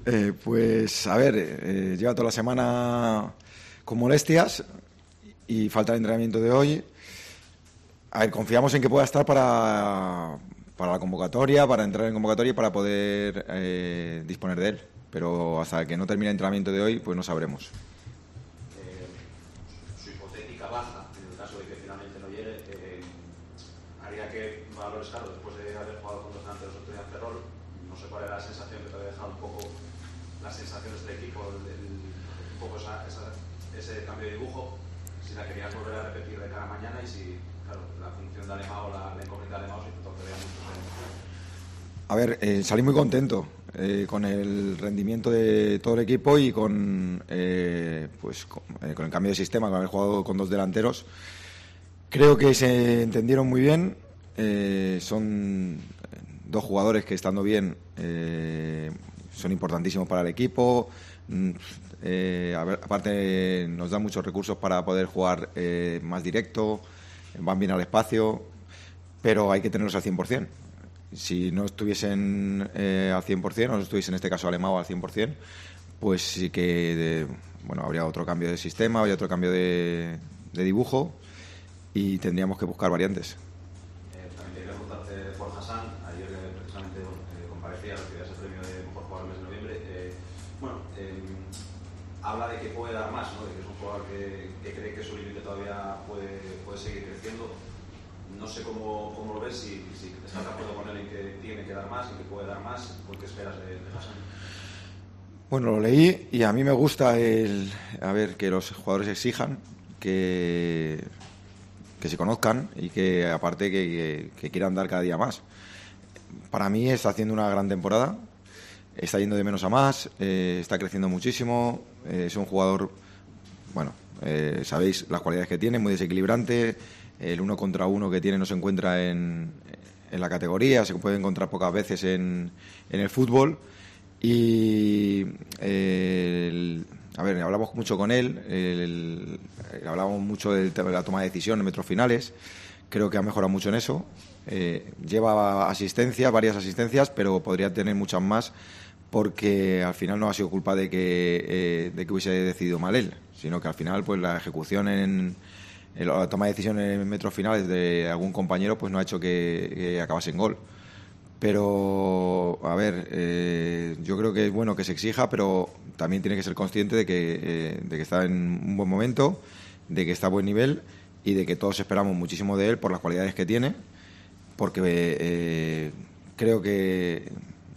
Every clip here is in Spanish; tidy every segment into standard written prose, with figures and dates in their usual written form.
Pues a ver, lleva toda la semana con molestias y falta el entrenamiento de hoy. A ver, confiamos en que pueda estar para la convocatoria, para entrar en convocatoria y para poder disponer de él. Pero hasta que no termine el entrenamiento de hoy, pues no sabremos. Su hipotética baja, en el caso de que finalmente no llegue, haría que valores, claro, después de haber jugado con dos delanteros en Ferrol, no sé cuál era la sensación que te había dejado un poco las sensaciones del equipo, un poco ese cambio de dibujo, si la querías volver a repetir de cara a mañana y si, claro, la función de Alemão, la incógnita de Alemão, si te tocaría mucho. A ver, salí muy contento con el rendimiento de todo el equipo y con el cambio de sistema, con haber jugado con dos delanteros. Creo que se entendieron muy bien. Son dos jugadores que, estando bien, son importantísimos para el equipo. Aparte, nos dan muchos recursos para poder jugar más directo, van bien al espacio, pero hay que tenerlos al 100%. Si no estuviesen al 100%, o no estuviese en este caso Alemão al 100%, pues sí que habría otro cambio de sistema, habría otro cambio de dibujo y tendríamos que buscar variantes. También quería preguntarte por Hassan. Ayer precisamente comparecía, recibía ese premio de mejor jugador del mes de noviembre. Habla de que puede dar más, ¿no? De que es un jugador que cree que su límite todavía puede seguir creciendo. No sé cómo lo ves, si estás de acuerdo con él en que tiene que dar más, en que puede dar más. ¿Por qué esperas de Hassan? Bueno, lo leí y a mí me gusta que los jugadores exijan, que se conozcan y que aparte que quieran dar cada día más. Para mí está haciendo una gran temporada, está yendo de menos a más, está creciendo muchísimo, es un jugador, sabéis las cualidades que tiene, muy desequilibrante. El 1 contra 1 que tiene no se encuentra en la categoría, se puede encontrar pocas veces en el fútbol. Y hablamos mucho con él, hablamos mucho de la toma de decisiones en metros finales. Creo que ha mejorado mucho en eso. Lleva varias asistencias, pero podría tener muchas más, porque al final no ha sido culpa de que hubiese decidido mal él, sino que al final pues la ejecución en la toma de decisiones en metros finales de algún compañero pues no ha hecho que acabase en gol. Pero, yo creo que es bueno que se exija, pero también tiene que ser consciente de que está en un buen momento, de que está a buen nivel y de que todos esperamos muchísimo de él por las cualidades que tiene, porque creo que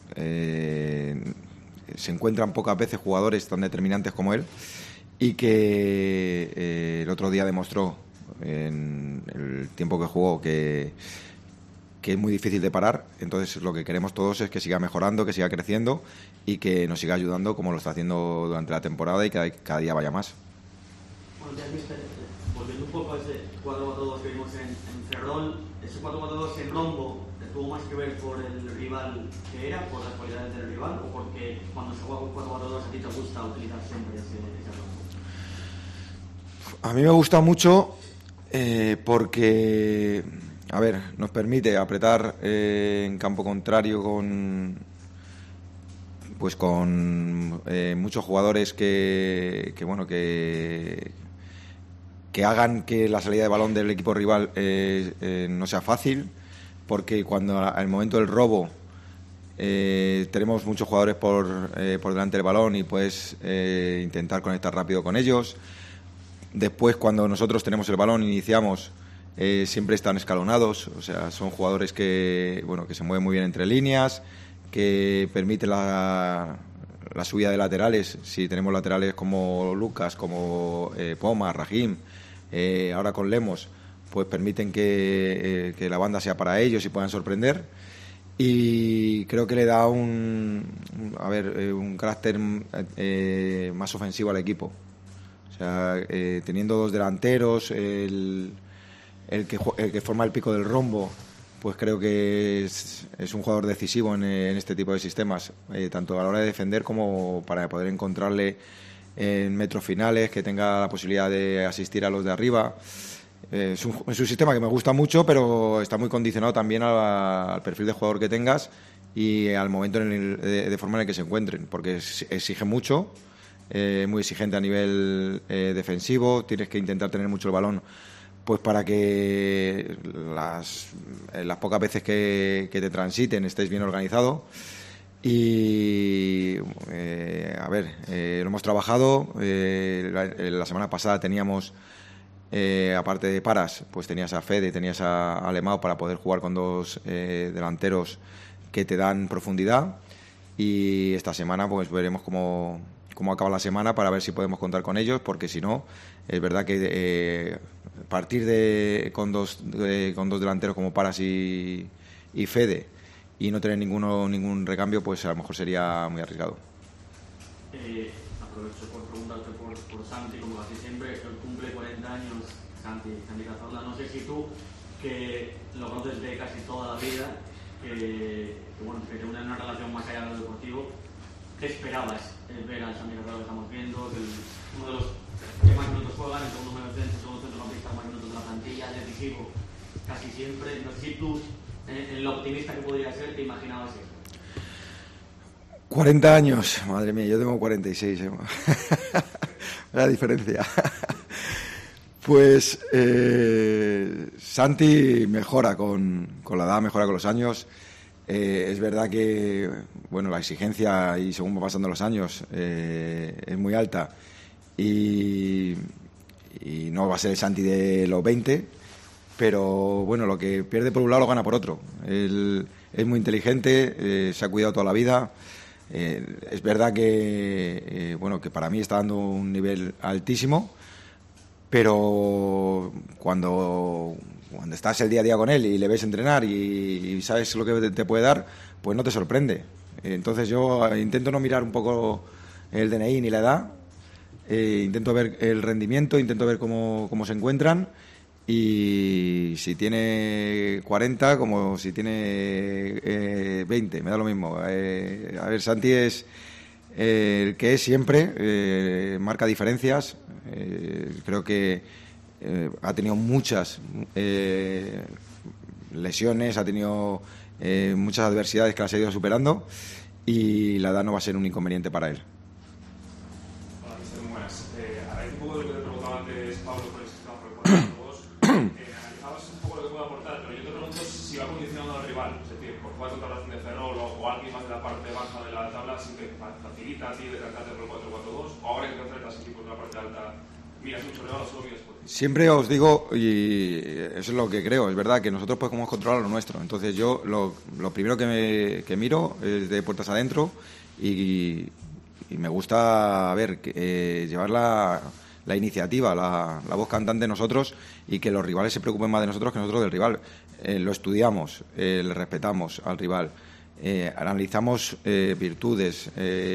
se encuentran pocas veces jugadores tan determinantes como él y que el otro día demostró en el tiempo que jugó que es muy difícil de parar. Entonces lo que queremos todos es que siga mejorando, que siga creciendo y que nos siga ayudando como lo está haciendo durante la temporada y que cada día vaya más. Bueno, volviendo un poco a ese 4-4-2 que vimos en Ferrol, ese 4-4-2 en rombo tuvo más que ver por el rival que era, por las cualidades del rival, o porque cuando se juega con 4-4-2 a ti te gusta utilizar siempre ese rombo? A mí me gusta mucho porque nos permite apretar en campo contrario con muchos jugadores que hagan que la salida de balón del equipo rival no sea fácil, porque cuando al momento del robo tenemos muchos jugadores por delante del balón y puedes intentar conectar rápido con ellos. Después, cuando nosotros tenemos el balón, iniciamos, siempre están escalonados, o sea, son jugadores que se mueven muy bien entre líneas, que permiten la subida de laterales. Si tenemos laterales como Lucas, como Poma, Rahim, ahora con Lemos, pues permiten que la banda sea para ellos y puedan sorprender. Y creo que le da un carácter más ofensivo al equipo. O sea, teniendo dos delanteros, el que forma el pico del rombo, pues creo que es un jugador decisivo en este tipo de sistemas, tanto a la hora de defender como para poder encontrarle en metros finales, que tenga la posibilidad de asistir a los de arriba. Es un sistema que me gusta mucho, pero está muy condicionado también al perfil de jugador que tengas y al momento de forma en el que se encuentren, porque exige mucho, muy exigente a nivel defensivo, tienes que intentar tener mucho el balón pues para que las pocas veces que te transiten estés bien organizado. Y a ver, lo hemos trabajado. La semana pasada teníamos, aparte de Paras, pues tenías a Fede, tenías a Alemão para poder jugar con dos delanteros que te dan profundidad, y esta semana pues veremos cómo acaba la semana para ver si podemos contar con ellos, porque si no, es verdad que partir con dos delanteros como Paras y Fede y no tener ningún recambio, pues a lo mejor sería muy arriesgado. Aprovecho por preguntarte por Santi, como casi siempre, él cumple 40 años, Santi Cazorla. No sé si tú, que lo conoces de casi toda la vida, que tiene una relación más allá de lo deportivo, ¿qué esperabas ver al Santi Cazorla que estamos viendo? Uno de los que más minutos juegan, el segundo centrocampista más minutos de la plantilla, decisivo casi siempre. No sé si tú, en lo optimista que podría ser, te imaginabas eso. 40 años, madre mía, yo tengo 46, la diferencia. Pues Santi mejora con la edad, mejora con los años. Es verdad que bueno, la exigencia, y según va pasando los años, es muy alta, y no va a ser el Santi de los 20, pero bueno, lo que pierde por un lado lo gana por otro. Él es muy inteligente, se ha cuidado toda la vida. Es verdad que bueno, que para mí está dando un nivel altísimo, pero cuando estás el día a día con él y le ves entrenar y sabes lo que te puede dar, pues no te sorprende. Entonces yo intento no mirar un poco el DNI ni la edad, intento ver el rendimiento, intento ver cómo se encuentran, y si tiene 40 como si tiene 20, me da lo mismo. A ver, Santi es el que es siempre, marca diferencias. Creo que ha tenido muchas lesiones, ha tenido muchas adversidades que las ha ido superando, y la edad no va a ser un inconveniente para él. Hola, muy buenas. A raíz un poco de lo que te preguntaba antes, Pablo, por el sistema por todos, analizabas un poco lo que puede aportar, pero yo te pregunto si va condicionando al rival, es decir, por jugar contra la Racing de Ferrol o alguien más de la parte baja de la tabla, si te facilita a ti decantarte por el 4-4-2, o ahora que te enfrentas equipos de la parte alta, miras mucho rival o solo miras por ti. Siempre os digo, y eso es lo que creo, es verdad que nosotros podemos controlar lo nuestro. Entonces yo lo primero que miro es de puertas adentro, y me gusta ver llevar la iniciativa, la voz cantante nosotros, y que los rivales se preocupen más de nosotros que nosotros del rival. Lo estudiamos, le respetamos al rival, analizamos virtudes,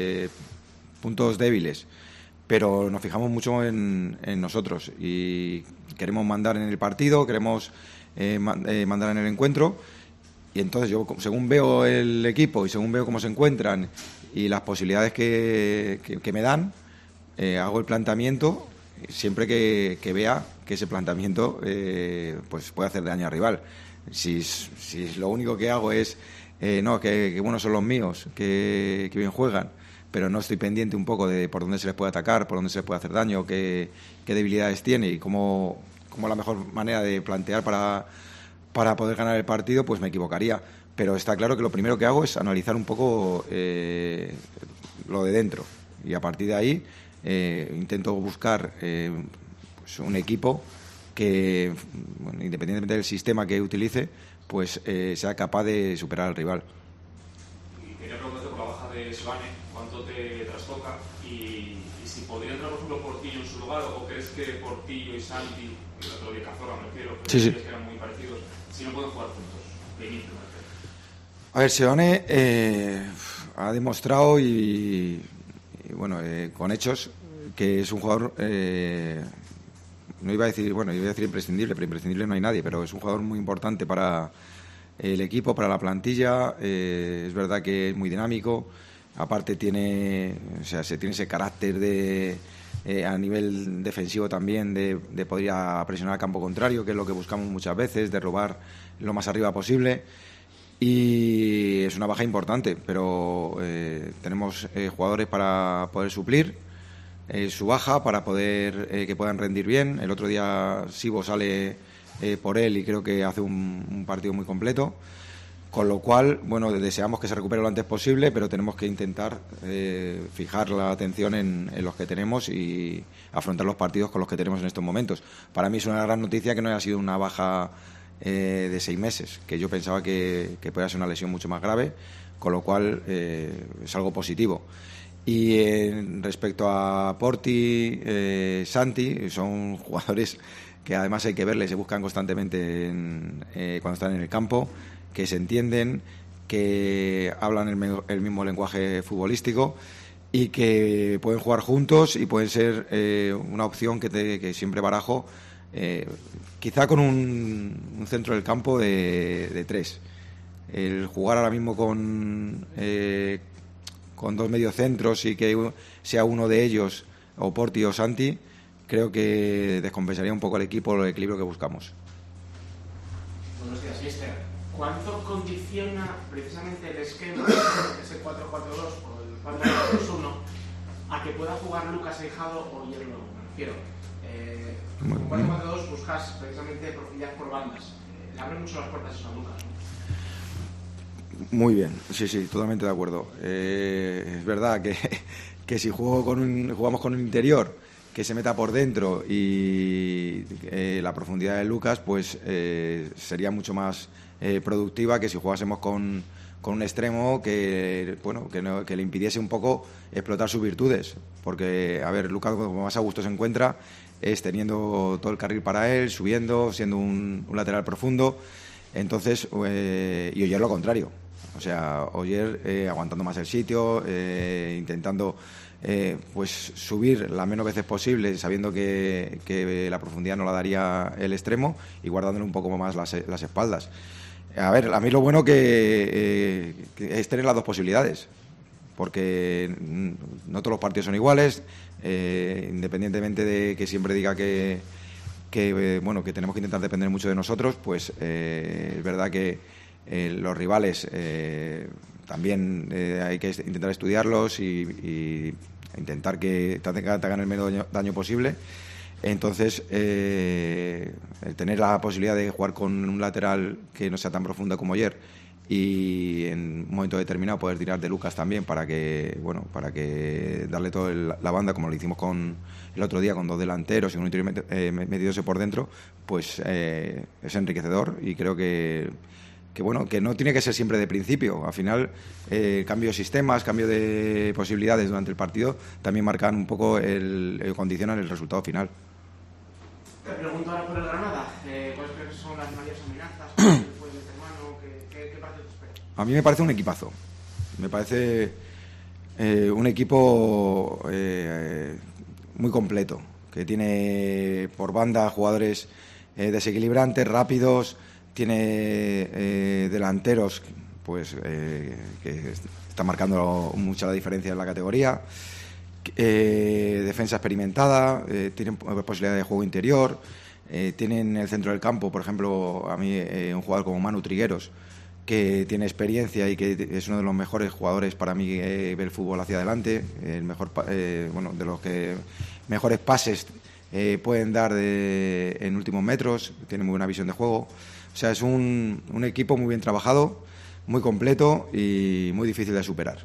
puntos débiles, pero nos fijamos mucho en nosotros, y queremos mandar en el partido, queremos mandar en el encuentro. Y entonces yo, según veo el equipo y según veo cómo se encuentran y las posibilidades que me dan, hago el planteamiento siempre que vea que ese planteamiento pues puede hacer daño al rival. Si lo único que hago es no, que buenos son los míos, que bien juegan, pero no estoy pendiente un poco de por dónde se les puede atacar, por dónde se les puede hacer daño, qué debilidades tiene y cómo la mejor manera de plantear para poder ganar el partido, pues me equivocaría. Pero está claro que lo primero que hago es analizar un poco lo de dentro, y a partir de ahí intento buscar pues un equipo que, bueno, independientemente del sistema que utilice, pues sea capaz de superar al rival. Y quería preguntarte por la baja de Soane, ¿cuánto te trastoca? Y si podría entrar, por ejemplo, Portillo en su lugar, o crees que Portillo y Santi, el otro día Cazorla me refiero, sí, que eran muy parecidos, si no pueden jugar juntos, de inicio, me refiero. A ver, Soane ha demostrado y bueno, con hechos, que es un jugador, no iba a decir, bueno, iba a decir imprescindible, pero imprescindible no hay nadie, pero es un jugador muy importante para el equipo, para la plantilla. Es verdad que es muy dinámico, aparte tiene ese carácter de a nivel defensivo también, de poder ir a presionar al campo contrario, que es lo que buscamos muchas veces, de robar lo más arriba posible. y es una baja importante, pero tenemos jugadores para poder suplir su baja, para poder que puedan rendir bien. El otro día Sibo sale por él y creo que hace un partido muy completo, con lo cual, bueno, deseamos que se recupere lo antes posible, pero tenemos que intentar fijar la atención en los que tenemos y afrontar los partidos con los que tenemos en estos momentos. Para mí es una gran noticia que no haya sido una baja de 6 meses, que yo pensaba que podía ser una lesión mucho más grave, con lo cual es algo positivo. Y respecto a Porti, Santi, son jugadores que además hay que verles, se buscan constantemente cuando están en el campo, que se entienden, que hablan el mismo lenguaje futbolístico y que pueden jugar juntos y pueden ser una opción que siempre barajo, quizá con un centro del campo de 3. El jugar ahora mismo con 2 mediocentros y que sea uno de ellos, o Porti o Santi, creo que descompensaría un poco al equipo el equilibrio que buscamos. Buenos días, mister. ¿Cuánto condiciona precisamente el esquema, ese 4-4-2 o el 4-2-1, a que pueda jugar Lucas Ahijado o Hierro? Me refiero, con 4-4-2 buscas precisamente profundidad por bandas. Le abre mucho las puertas eso a Lucas, ¿no? Muy bien, sí, totalmente de acuerdo. Es verdad que si jugamos con un interior que se meta por dentro y la profundidad de Lucas, pues sería mucho más productiva que si jugásemos con un extremo que le impidiese un poco explotar sus virtudes, porque a ver, Lucas como más a gusto se encuentra es teniendo todo el carril para él, subiendo, siendo un lateral profundo. Entonces, y Oyer lo contrario, o sea, Oyer aguantando más el sitio, intentando pues subir las menos veces posible, sabiendo que la profundidad no la daría el extremo y guardándole un poco más las espaldas. A ver, a mí lo bueno que es tener las dos posibilidades, porque no todos los partidos son iguales, independientemente de que siempre diga que tenemos que intentar depender mucho de nosotros, pues es verdad que los rivales también hay que intentar estudiarlos y intentar que te hagan el menos daño posible. Entonces, el tener la posibilidad de jugar con un lateral que no sea tan profundo como ayer y en un momento determinado poder tirar de Lucas también para que darle toda la banda, como lo hicimos el otro día con 2 delanteros y un interior metiéndose por dentro, pues es enriquecedor y creo que no tiene que ser siempre de principio. Al final, cambio de sistemas, cambio de posibilidades durante el partido también marcan un poco condicionan el resultado final. Te pregunto ahora por el Granada. ¿Cuáles crees que son las mayores amenazas? ¿Puede meter mano? ¿Qué partido te esperas? A mí me parece un equipazo. Me parece un equipo muy completo, que tiene por banda jugadores desequilibrantes, rápidos, tiene delanteros pues que están marcando mucha la diferencia en la categoría, defensa experimentada, tienen posibilidad de juego interior, tienen en el centro del campo, por ejemplo, a mí un jugador como Manu Trigueros, que tiene experiencia y que es uno de los mejores jugadores para mí ve el fútbol hacia adelante, el mejor de los que mejores pases pueden dar en últimos metros, tiene muy buena visión de juego. O sea, es un equipo muy bien trabajado, muy completo y muy difícil de superar.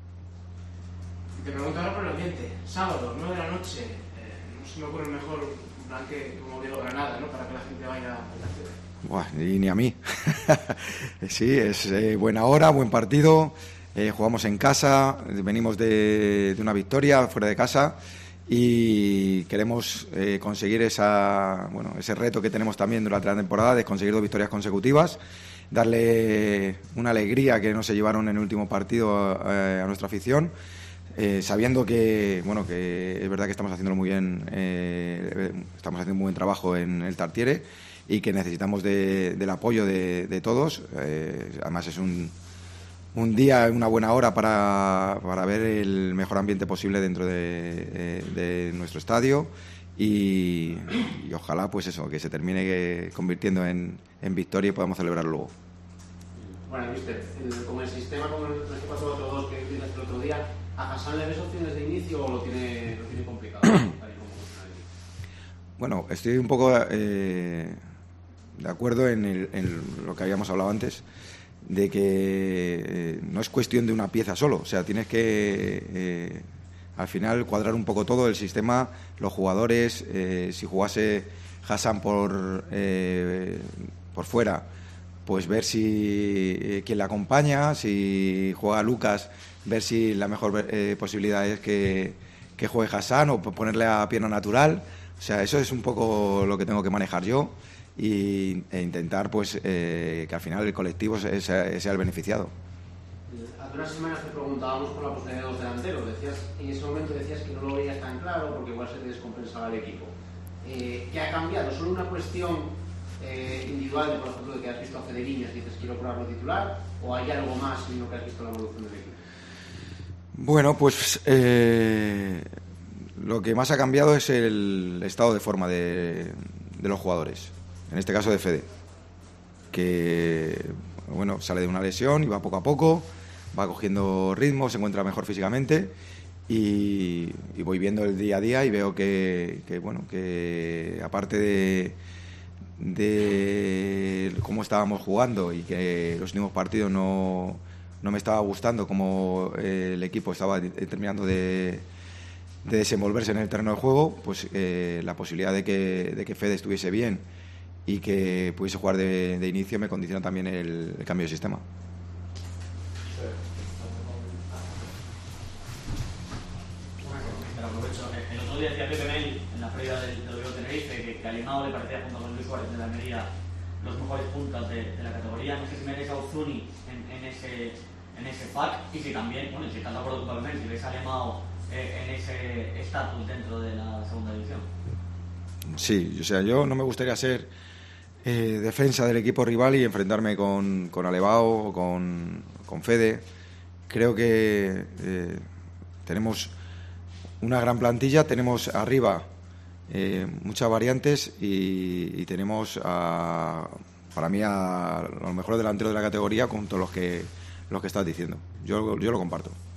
Te pregunto ahora por el ambiente. Sábado, 9 de la noche, no se me ocurre el mejor plan que como Diego Granada, ¿no? Para que la gente vaya a la ciudad. Buah, ni a mí. Sí, es buena hora, buen partido, jugamos en casa, venimos de una victoria fuera de casa y queremos conseguir ese reto que tenemos también durante la temporada de conseguir 2 victorias consecutivas, darle una alegría que no se llevaron en el último partido a nuestra afición, sabiendo que es verdad que estamos haciéndolo muy bien, estamos haciendo un muy buen trabajo en el Tartiere y que necesitamos del apoyo de todos. Además es un día, una buena hora para ver el mejor ambiente posible dentro de nuestro estadio y ojalá pues eso, que se termine convirtiendo en victoria y podamos celebrarlo luego. Bueno, mister, con el sistema, con el 4-4-2 que utilizaste el otro día, ¿a Hassan le ves opciones de inicio o lo tiene complicado? Tal y como funciona el equipo? Bueno, estoy un poco de acuerdo en lo que habíamos hablado antes, de que no es cuestión de una pieza solo, o sea, tienes que al final cuadrar un poco todo, el sistema, los jugadores, si jugase Hassan por fuera, pues ver si quién le acompaña, si juega Lucas, ver si la mejor posibilidad es que juegue Hassan o ponerle a pierna natural. O sea, eso es un poco lo que tengo que manejar yo e intentar pues que al final el colectivo sea el beneficiado. Hace unas semanas te preguntábamos por la posibilidad de los delanteros. En ese momento decías que no lo veías tan claro porque igual se te descompensaba el equipo. ¿Qué ha cambiado? ¿Solo una cuestión individual, por ejemplo, de que has visto a Federiñas y dices quiero probarlo titular, o hay algo más en lo que has visto en la evolución del equipo? Bueno, pues lo que más ha cambiado es el estado de forma de los jugadores, en este caso de Fede, que bueno, sale de una lesión y va poco a poco, va cogiendo ritmo, se encuentra mejor físicamente y voy viendo el día a día y veo que aparte de cómo estábamos jugando y que los últimos partidos no me estaba gustando cómo el equipo estaba terminando de desenvolverse en el terreno de juego, pues la posibilidad de que Fede estuviese bien y que pudiese jugar de inicio me condiciona también el cambio de sistema. El otro día decía Pepe Mel en la previa del Oviedo Tenerife que a Limao le parecía, junto con Luis Suárez de la Almería, los mejores puntas de la categoría. No sé si metes a Uzuni en ese pack y si también, bueno, si estás de acuerdo con Pepe Mel, si ves a Limao en ese estatus dentro de la segunda división. Sí, o sea, yo no me gustaría ser defensa del equipo rival y enfrentarme con Alebao o con Fede. Creo que tenemos una gran plantilla, tenemos arriba muchas variantes y tenemos para mí a los mejores delanteros de la categoría con todos los que estás diciendo. Yo lo comparto.